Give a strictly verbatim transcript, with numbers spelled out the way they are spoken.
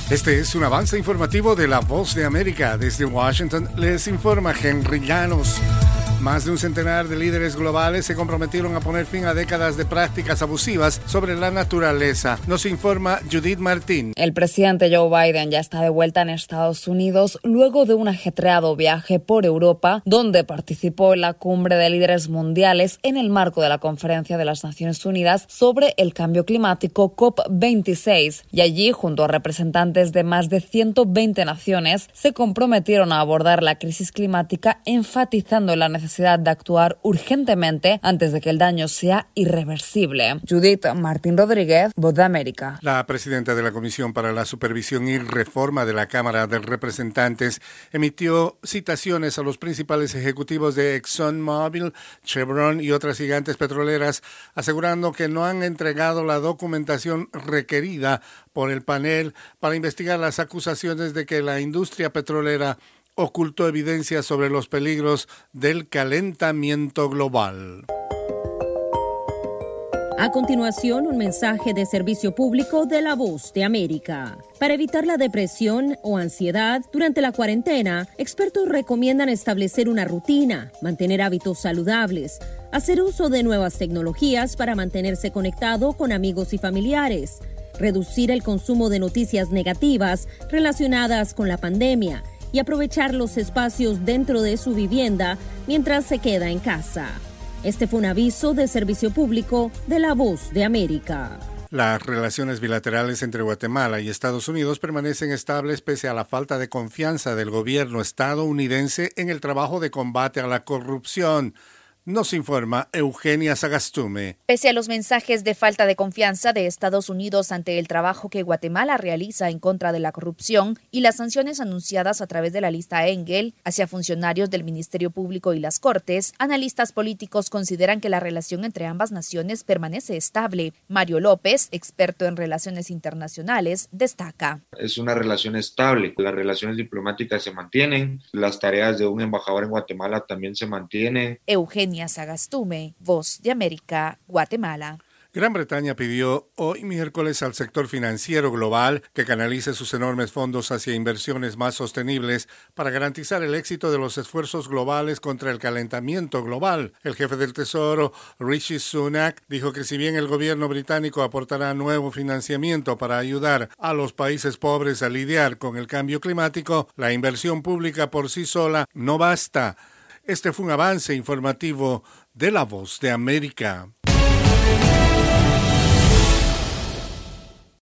Este es un avance informativo de La Voz de América. Desde Washington les informa Henry Llanos. Más de un centenar de líderes globales se comprometieron a poner fin a décadas de prácticas abusivas sobre la naturaleza. Nos informa Judith Martín. El presidente Joe Biden ya está de vuelta en Estados Unidos luego de un ajetreado viaje por Europa, donde participó en la cumbre de líderes mundiales en el marco de la Conferencia de las Naciones Unidas sobre el Cambio Climático COP veintiséis. Y allí, junto a representantes de más de ciento veinte naciones, se comprometieron a abordar la crisis climática, enfatizando la necesidad de actuar urgentemente antes de que el daño sea irreversible. Judith Martín Rodríguez, Voz de América. La presidenta de la Comisión para la Supervisión y Reforma de la Cámara de Representantes emitió citaciones a los principales ejecutivos de ExxonMobil, Chevron y otras gigantes petroleras, asegurando que no han entregado la documentación requerida por el panel para investigar las acusaciones de que la industria petrolera ocultó evidencia sobre los peligros del calentamiento global. A continuación, un mensaje de servicio público de La Voz de América. Para evitar la depresión o ansiedad durante la cuarentena, expertos recomiendan establecer una rutina, mantener hábitos saludables, hacer uso de nuevas tecnologías para mantenerse conectado con amigos y familiares, reducir el consumo de noticias negativas relacionadas con la pandemia y aprovechar los espacios dentro de su vivienda mientras se queda en casa. Este fue un aviso de servicio público de La Voz de América. Las relaciones bilaterales entre Guatemala y Estados Unidos permanecen estables pese a la falta de confianza del gobierno estadounidense en el trabajo de combate a la corrupción. Nos informa Eugenia Sagastume. Pese a los mensajes de falta de confianza de Estados Unidos ante el trabajo que Guatemala realiza en contra de la corrupción y las sanciones anunciadas a través de la lista Engel hacia funcionarios del Ministerio Público y las Cortes, analistas políticos consideran que la relación entre ambas naciones permanece estable. Mario López, experto en relaciones internacionales, destaca. Es una relación estable, las relaciones diplomáticas se mantienen, las tareas de un embajador en Guatemala también se mantienen. Eugenia Sagastume, Voz de América, Guatemala. Gran Bretaña pidió hoy miércoles al sector financiero global que canalice sus enormes fondos hacia inversiones más sostenibles para garantizar el éxito de los esfuerzos globales contra el calentamiento global. El jefe del Tesoro, Rishi Sunak, dijo que si bien el gobierno británico aportará nuevo financiamiento para ayudar a los países pobres a lidiar con el cambio climático, la inversión pública por sí sola no basta. Este fue un avance informativo de La Voz de América.